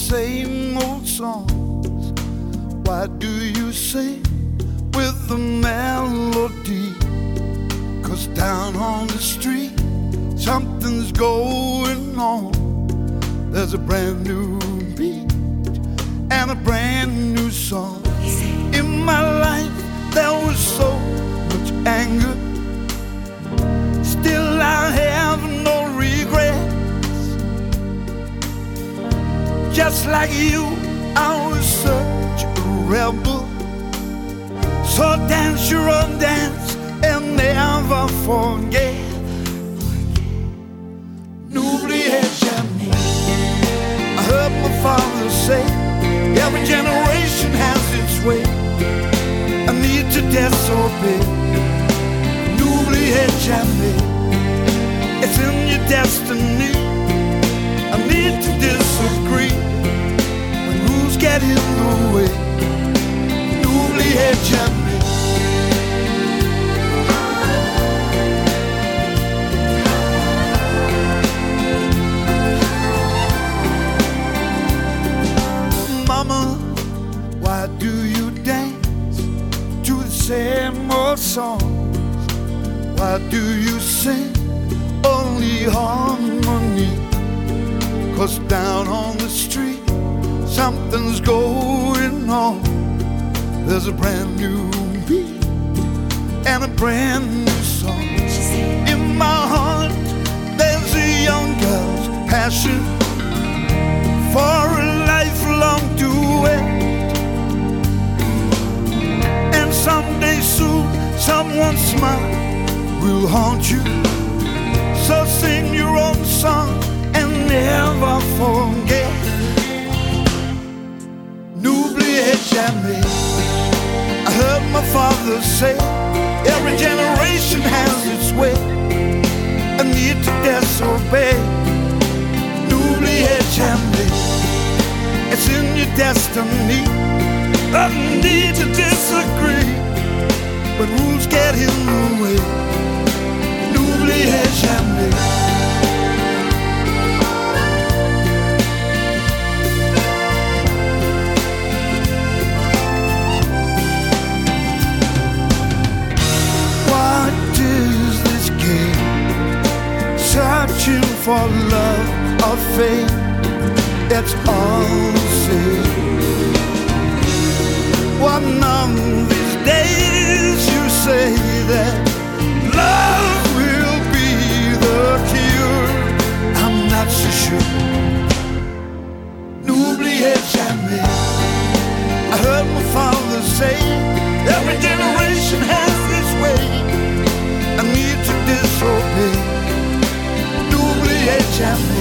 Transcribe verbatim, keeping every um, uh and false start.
same old songs? Why do you sing with the melody? 'Cause down on the street something's going on. There's a brand new beat and a brand new song. In my life there was so much anger, still I have no regrets. Just like you, I was such a rebel. So dance your own dance and never forget. N'oubliez jamais. I heard my father say, every generation has its way. I need to disobey. N'oubliez jamais. It's in your destiny. I need to disagree when rules get in the way. N'oubliez jamais. Mama, why do you dance to the same old songs? Why do you sing only harmony? 'Cause down on the street something's going on. There's a brand new beat and a brand new song. In my heart there's a young girl's passion for a lifelong duet. And someday soon someone's smile will haunt you. So sing your own song and never forget. N'oubliez jamais. I heard my father say, every generation has its way. I need to disobey. N'oubliez jamais. It's in your destiny. I need to disagree, but rules get in the way. N'oubliez jamais. What is this game? Searching for love or fame? It's all the same. One of these days you say that love will be the cure. I'm not so sure. N'oubliez jamais. I heard my father say, every generation has its way. I need to disobey. N'oubliez jamais.